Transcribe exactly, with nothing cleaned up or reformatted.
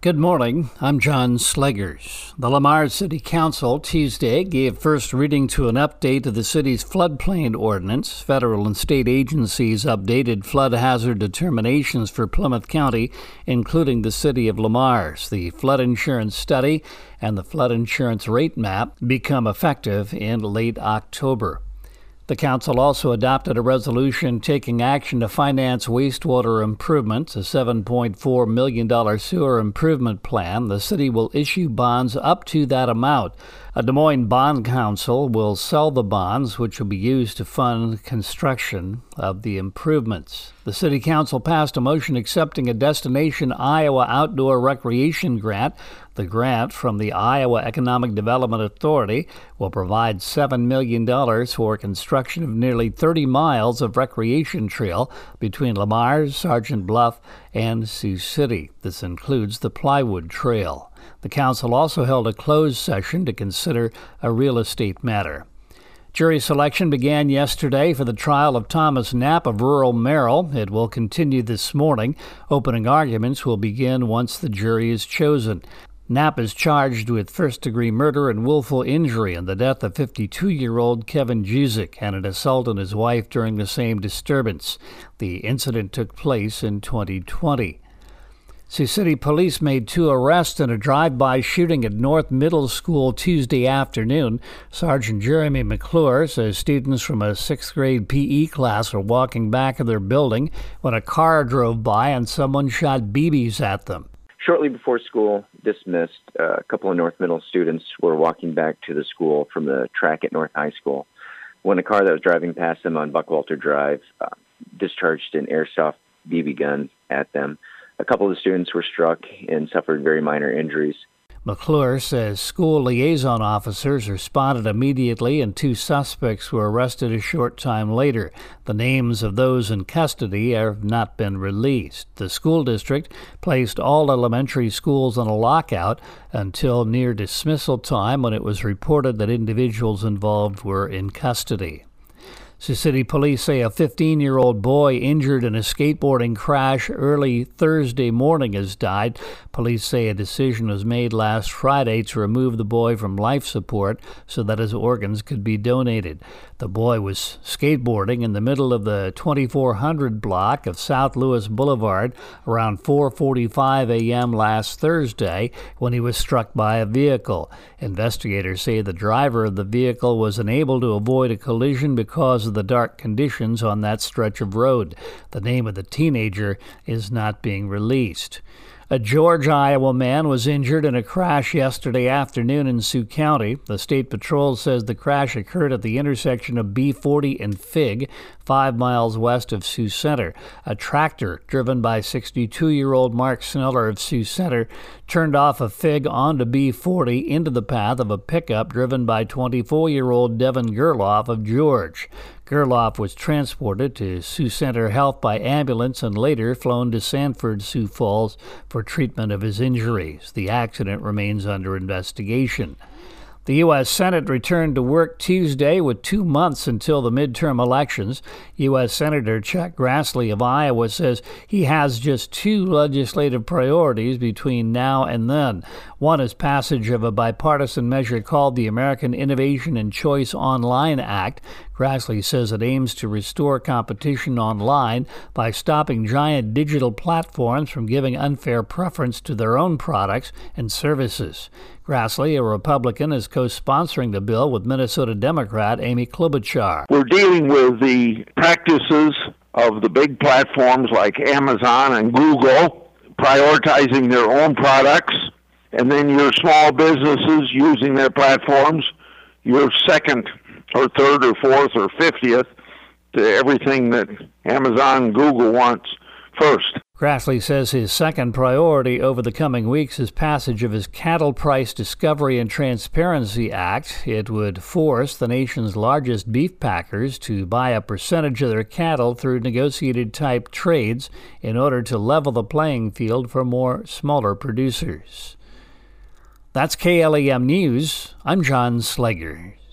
Good morning. I'm John Sleggers. The Lamar City Council Tuesday gave first reading to an update of the city's floodplain ordinance. Federal and state agencies updated flood hazard determinations for Plymouth County, including the city of Lamar's. The flood insurance study and the flood insurance rate map become effective in late October. The council also adopted a resolution taking action to finance wastewater improvements, a seven point four million dollars sewer improvement plan. The city will issue bonds up to that amount. A Des Moines Bond Council will sell the bonds, which will be used to fund construction of the improvements. The City Council passed a motion accepting a Destination Iowa Outdoor Recreation Grant. The grant from the Iowa Economic Development Authority will provide seven million dollars for construction of nearly thirty miles of recreation trail between Lamar, Sergeant Bluff, and Sioux City. This includes the Plywood Trail. The council also held a closed session to consider a real estate matter. Jury selection began yesterday for the trial of Thomas Knapp of rural Merrill. It will continue this morning. Opening arguments will begin once the jury is chosen. Knapp is charged with first-degree murder and willful injury in the death of fifty-two-year-old Kevin Juzik and an assault on his wife during the same disturbance. The incident took place in twenty twenty. Sioux City police made two arrests in a drive-by shooting at North Middle School Tuesday afternoon. Sergeant Jeremy McClure says students from a sixth-grade P E class were walking back in their building when a car drove by and someone shot B Bs at them. Shortly before school dismissed, uh, a couple of North Middle students were walking back to the school from the track at North High School when a car that was driving past them on Buckwalter Drive uh, discharged an airsoft B B gun at them. A couple of the students were struck and suffered very minor injuries. McClure says school liaison officers responded immediately and two suspects were arrested a short time later. The names of those in custody have not been released. The school district placed all elementary schools on a lockout until near dismissal time when it was reported that individuals involved were in custody. Sioux City police say a fifteen-year-old boy injured in a skateboarding crash early Thursday morning has died. Police say a decision was made last Friday to remove the boy from life support so that his organs could be donated. The boy was skateboarding in the middle of the twenty-four hundred block of South Lewis Boulevard around four forty-five a.m. last Thursday when he was struck by a vehicle. Investigators say the driver of the vehicle was unable to avoid a collision because of the dark conditions on that stretch of road. The name of the teenager is not being released. A George, Iowa man was injured in a crash yesterday afternoon in Sioux County. The State Patrol says the crash occurred at the intersection of B forty and Fig, five miles west of Sioux Center. A tractor driven by sixty-two-year-old Mark Sneller of Sioux Center turned off of Fig onto B forty into the path of a pickup driven by twenty-four-year-old Devin Gerloff of George. Gerloff was transported to Sioux Center Health by ambulance and later flown to Sanford, Sioux Falls for treatment of his injuries. The accident remains under investigation. The U S Senate returned to work Tuesday with two months until the midterm elections. U S Senator Chuck Grassley of Iowa says he has just two legislative priorities between now and then. One is passage of a bipartisan measure called the American Innovation and Choice Online Act. Grassley says it aims to restore competition online by stopping giant digital platforms from giving unfair preference to their own products and services. Grassley, a Republican, is co-sponsoring the bill with Minnesota Democrat Amy Klobuchar. We're dealing with the practices of the big platforms like Amazon and Google, prioritizing their own products, and then your small businesses using their platforms, your second or third or fourth or fiftieth to everything that Amazon and Google wants first. Grassley says his second priority over the coming weeks is passage of his Cattle Price Discovery and Transparency Act. It would force the nation's largest beef packers to buy a percentage of their cattle through negotiated-type trades in order to level the playing field for more smaller producers. That's K L E M News. I'm John Sleggers.